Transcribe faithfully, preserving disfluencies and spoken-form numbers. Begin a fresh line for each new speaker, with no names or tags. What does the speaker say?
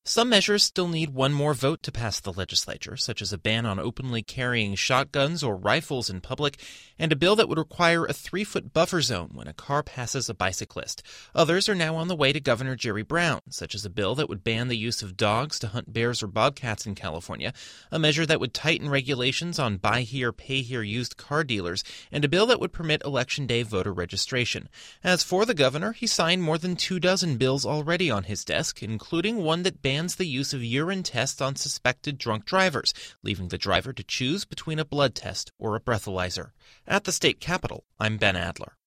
Some measures still need one more vote to pass the legislature, such as a ban on openly carrying shotguns or rifles in public, and a bill that would require a three-foot buffer zone when a car passes a bicyclist. Others are now on the way to Governor Jerry Brown, such as a bill that would ban the use of dogs to hunt bears or bobcats in California, a measure that would tighten regulations on buy-here, pay-here used car dealers, and a bill that would permit Election Day voter registration. As for the governor, he signed more than two dozen bills already on his desk, including one that bans the use of urine tests on suspected drunk drivers, leaving the driver to choose between a blood test or a breathalyzer. At the state capitol, I'm Ben Adler.